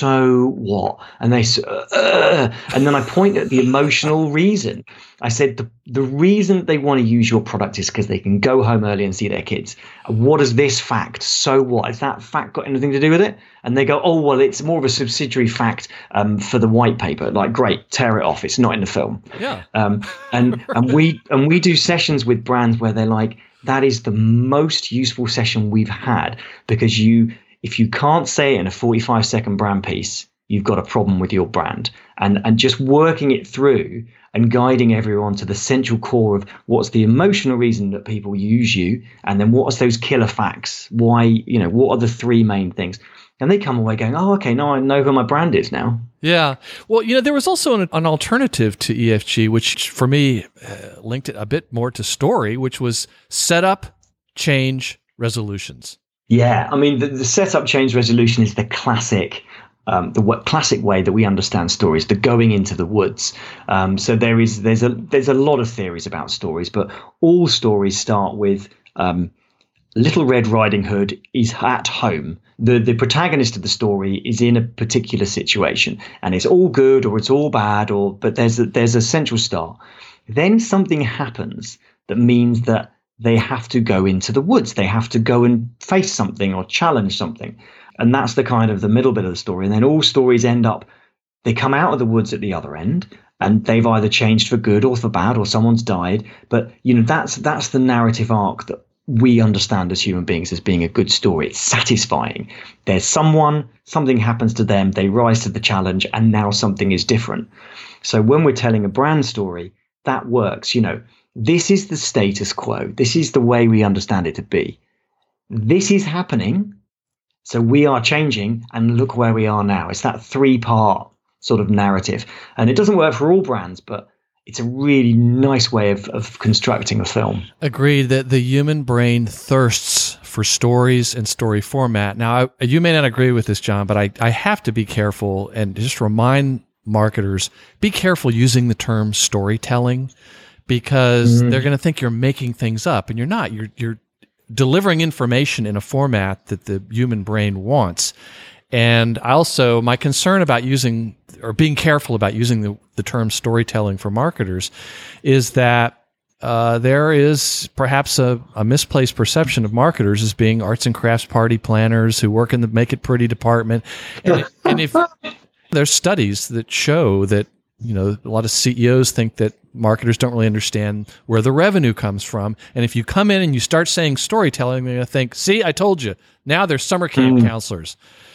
S2: so what? And they say, uh, and then I point at the emotional reason. I said, the, the reason they want to use your product is because they can go home early and see their kids. What is this fact? So what? Has that fact got anything to do with it? And they go, oh, well, it's more of a subsidiary fact um, for the white paper. Like, great, tear it off. It's not in the film.
S4: Yeah.
S2: Um, and, and we and we do sessions with brands where they're like, that is the most useful session we've had, because you, if you can't say it in a forty-five second brand piece, you've got a problem with your brand. And and just working it through and guiding everyone to the central core of what's the emotional reason that people use you, and then what are those killer facts? Why, you know, what are the three main things? And they come away going, oh, okay, now I know who my brand is now.
S4: Yeah. Well, you know, there was also an, an alternative to E F G, which for me uh, linked it a bit more to story, which was set up, change, resolutions.
S2: Yeah, I mean, the, the setup, change, resolution is the classic, um, the w- classic way that we understand stories, the going into the woods. Um, so there is, there's a, there's a lot of theories about stories, but all stories start with um, Little Red Riding Hood is at home. The the protagonist of the story is in a particular situation, and it's all good or it's all bad, or but there's a, there's a central star. Then something happens that means that they have to go into the woods. They have to go and face something or challenge something. And that's the kind of the middle bit of the story. And then all stories end up, they come out of the woods at the other end, and they've either changed for good or for bad, or someone's died. But, you know, that's that's the narrative arc that we understand as human beings as being a good story. It's satisfying. There's someone, something happens to them, they rise to the challenge, and now something is different. So when we're telling a brand story, that works. You know, this is the status quo. This is the way we understand it to be. This is happening. So we are changing, and look where we are now. It's that three-part sort of narrative. And it doesn't work for all brands, but it's a really nice way of, of constructing a film.
S4: Agreed that the human brain thirsts for stories and story format. Now, I, you may not agree with this, John, but I, I have to be careful and just remind marketers, be careful using the term storytelling, because mm-hmm. they're going to think you're making things up, and you're not. You're you're delivering information in a format that the human brain wants. And also, my concern about using or being careful about using the, the term storytelling for marketers is that uh, there is perhaps a, a misplaced perception of marketers as being arts and crafts party planners who work in the make it pretty department. And, and if there's studies that show that, you know, a lot of C E Os think that marketers don't really understand where the revenue comes from. And if you come in and you start saying storytelling, they're going to think, see, I told you. Now there's summer camp mm. counselors.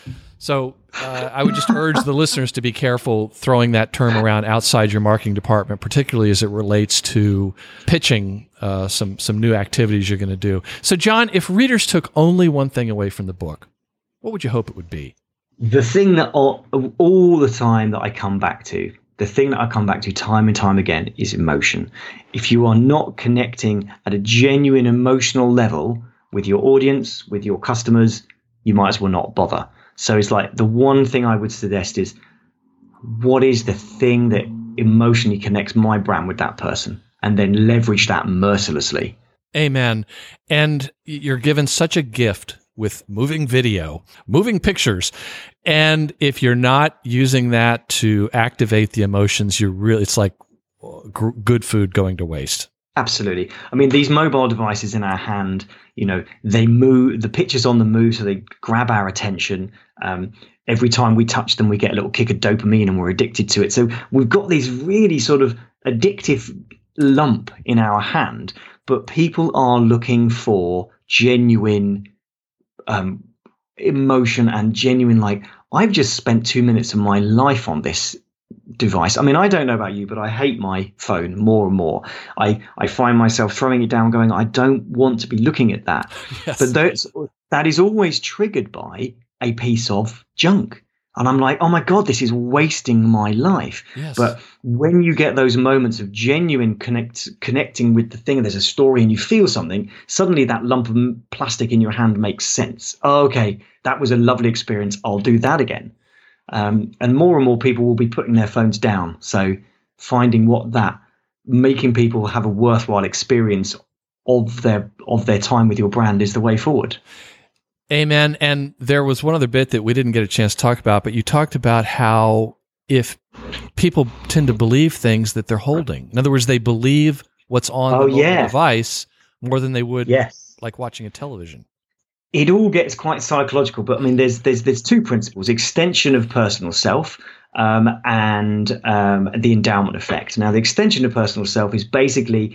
S4: So uh, I would just urge the listeners to be careful throwing that term around outside your marketing department, particularly as it relates to pitching uh, some some new activities you're going to do. So, John, if readers took only one thing away from the book, what would you hope it would be?
S2: The thing that all, all the time that I come back to, the thing that I come back to time and time again is emotion. If you are not connecting at a genuine emotional level with your audience, with your customers, you might as well not bother. So it's like the one thing I would suggest is, what is the thing that emotionally connects my brand with that person? And then leverage that mercilessly.
S4: Amen. And you're given such a gift with moving video, moving pictures. And if you're not using that to activate the emotions, you're really, it's like g- good food going to waste.
S2: Absolutely. I mean, these mobile devices in our hand, you know, they move, the pictures on the move, so they grab our attention. Um, every time we touch them, we get a little kick of dopamine and we're addicted to it. So we've got this really sort of addictive lump in our hand, but people are looking for genuine um, emotion and genuine, like, I've just spent two minutes of my life on this device. I mean, I don't know about you, but I hate my phone more and more. I, I find myself throwing it down going, I don't want to be looking at that. Yes. But that's, that is always triggered by a piece of junk. And I'm like, oh my God, this is wasting my life. Yes. But when you get those moments of genuine connect, connecting with the thing, and there's a story and you feel something, suddenly that lump of plastic in your hand makes sense. Oh, okay, that was a lovely experience. I'll do that again. Um, and more and more people will be putting their phones down. So finding what that, making people have a worthwhile experience of their of their time with your brand is the way forward.
S4: Amen. And there was one other bit that we didn't get a chance to talk about, but you talked about how if people tend to believe things that they're holding. In other words, they believe what's on
S2: oh,
S4: the
S2: yeah.
S4: device more than they would
S2: yes.
S4: like watching a television.
S2: It all gets quite psychological, but I mean, there's there's there's two principles: extension of personal self um, and um, the endowment effect. Now, the extension of personal self is basically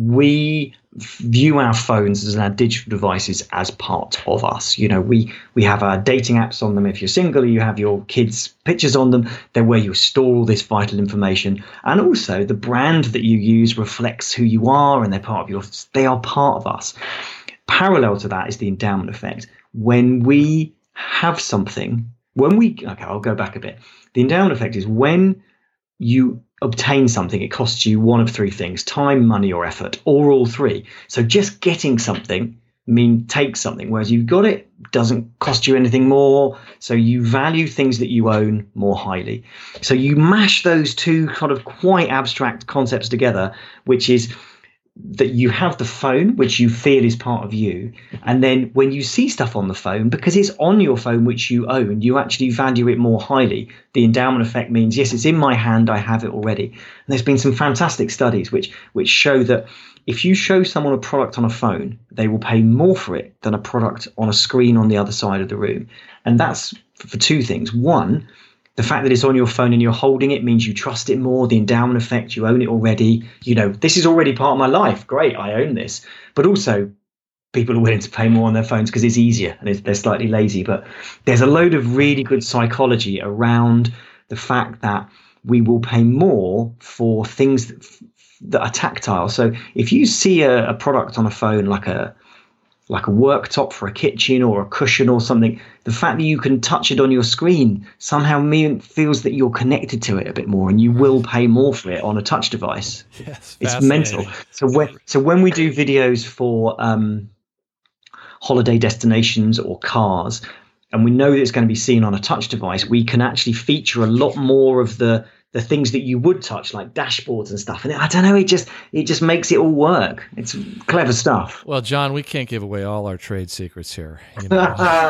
S2: we view our phones as our digital devices as part of us. You know, we we have our dating apps on them. If you're single, you have your kids' pictures on them. They're where you store all this vital information, and also the brand that you use reflects who you are, and they're part of your. They are part of us. Parallel to that is the endowment effect. When we have something, when we, okay, I'll go back a bit. The endowment effect is when you obtain something, it costs you one of three things: time, money, or effort, or all three. So just getting something mean takes something, whereas you've got it, doesn't cost you anything more. So you value things that you own more highly. So you mash those two kind of quite abstract concepts together, which is that you have the phone, which you feel is part of you. And then when you see stuff on the phone, because it's on your phone, which you own, you actually value it more highly. The endowment effect means, yes, it's in my hand, I have it already. And there's been some fantastic studies which which show that if you show someone a product on a phone, they will pay more for it than a product on a screen on the other side of the room. And that's for two things. One, the fact that it's on your phone and you're holding it means you trust it more. The endowment effect, you own it already. You know, this is already part of my life. Great, I own this. But also, people are willing to pay more on their phones because it's easier and it's, they're slightly lazy. But there's a load of really good psychology around the fact that we will pay more for things that, that are tactile. So if you see a, a product on a phone like a like a worktop for a kitchen or a cushion or something, the fact that you can touch it on your screen somehow mean, feels that you're connected to it a bit more, and you will pay more for it on a touch device.
S4: Yes,
S2: it's mental. So when, so when we do videos for um, holiday destinations or cars, and we know that it's going to be seen on a touch device, we can actually feature a lot more of the the things that you would touch, like dashboards and stuff. And I don't know, it just it just makes it all work. It's clever stuff.
S4: Well, John, we can't give away all our trade secrets here. You know?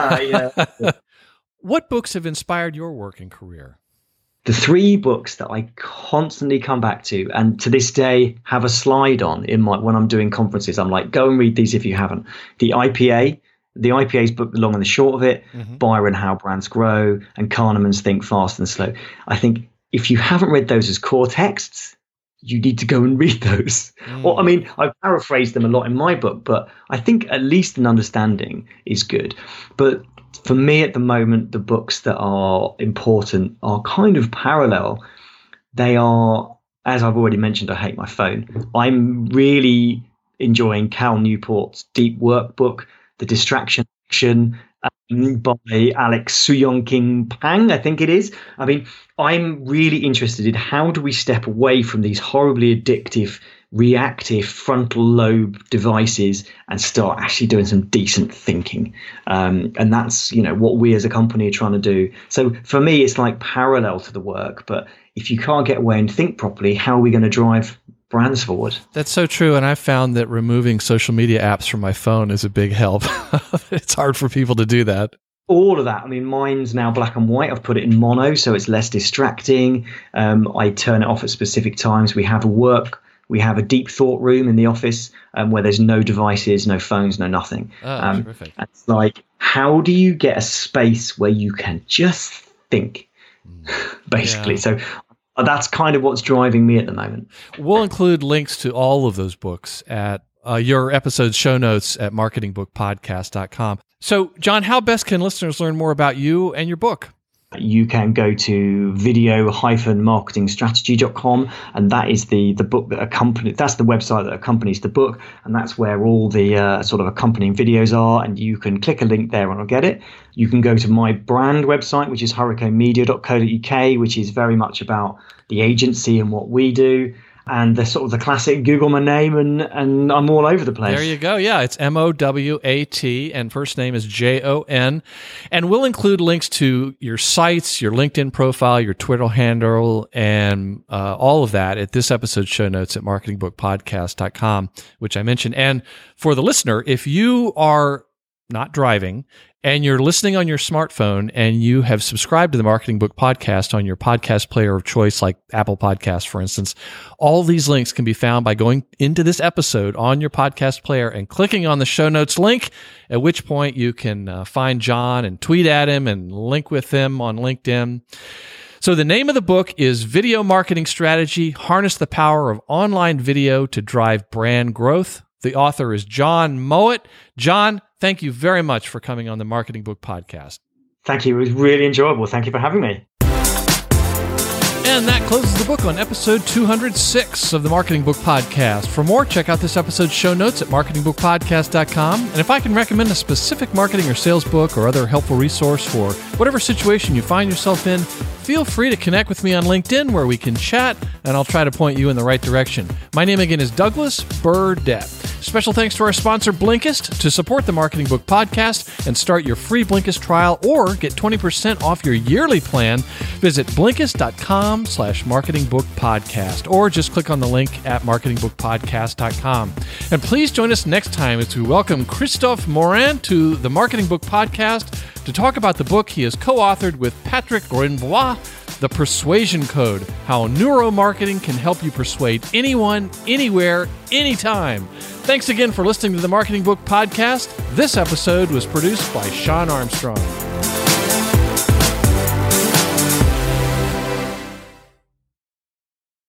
S2: Yeah.
S4: What books have inspired your work and career?
S2: The three books that I constantly come back to, and to this day have a slide on in my when I'm doing conferences. I'm like, go and read these if you haven't. The I P A. The I P A's book, The Long and the Short of It, mm-hmm. Byron, How Brands Grow, and Kahneman's Think Fast and Slow. I think if you haven't read those as core texts, you need to go and read those. Mm. Or, I mean, I've paraphrased them a lot in my book, but I think at least an understanding is good. But for me at the moment, the books that are important are kind of parallel. They are, as I've already mentioned, I hate my phone. I'm really enjoying Cal Newport's Deep Work book, The Distraction Action, um, by Alex Suyong-King Pang, I think it is. I mean, I'm really interested in how do we step away from these horribly addictive, reactive frontal lobe devices and start actually doing some decent thinking. Um, and that's, you know, what we as a company are trying to do. So for me, it's like parallel to the work. But if you can't get away and think properly, how are we going to drive brands forward?
S4: That's so true. And I found that removing social media apps from my phone is a big help. It's hard for people to do that.
S2: All of that. I mean, mine's now black and white. I've put it in mono, so it's less distracting. Um, I turn it off at specific times. We have a work, we have a deep thought room in the office um, where there's no devices, no phones, no nothing.
S4: Oh,
S2: um,
S4: terrific.
S2: It's like, how do you get a space where you can just think, basically?
S4: Yeah.
S2: So that's kind of what's driving me at the moment.
S4: We'll include links to all of those books at uh, your episode show notes at marketing book podcast dot com. So, John, how best can listeners learn more about you and your book?
S2: You can go to video dash marketing strategy dot com, and that is the the book that accompanies, that's the website that accompanies the book, and that's where all the uh, sort of accompanying videos are, and you can click a link there and I'll get it. You can go to my brand website, which is hurricane media dot co dot uk, which is very much about the agency and what we do. And the sort of the classic Google my name and, and I'm all over the place.
S4: There you go. Yeah, it's M O W A T and first name is J O N. And we'll include links to your sites, your LinkedIn profile, your Twitter handle, and uh, all of that at this episode's show notes at marketing book podcast dot com, which I mentioned. And for the listener, if you are not driving and you're listening on your smartphone and you have subscribed to the Marketing Book Podcast on your podcast player of choice, like Apple Podcasts, for instance, all these links can be found by going into this episode on your podcast player and clicking on the show notes link, at which point you can uh, find John and tweet at him and link with him on LinkedIn. So the name of the book is Video Marketing Strategy, Harness the Power of Online Video to Drive Brand Growth. The author is John Mowat. John, thank you very much for coming on the Marketing Book Podcast.
S2: Thank you. It was really enjoyable. Thank you for having me.
S4: And that closes the book on episode two hundred six of the Marketing Book Podcast. For more, check out this episode's show notes at marketing book podcast dot com. And if I can recommend a specific marketing or sales book or other helpful resource for whatever situation you find yourself in, feel free to connect with me on LinkedIn where we can chat, and I'll try to point you in the right direction. My name again is Douglas Burdett. Special thanks to our sponsor, Blinkist. To support the Marketing Book Podcast and start your free Blinkist trial or get twenty percent off your yearly plan, visit blinkist dot com slash marketing book podcast, or just click on the link at marketing book podcast dot com. And please join us next time as we welcome Christophe Morin to the Marketing Book Podcast to talk about the book he has co-authored with Patrick Renvois, The Persuasion Code, How Neuromarketing Can Help You Persuade Anyone, Anywhere, Anytime. Thanks again for listening to the Marketing Book Podcast. This episode was produced by Sean Armstrong.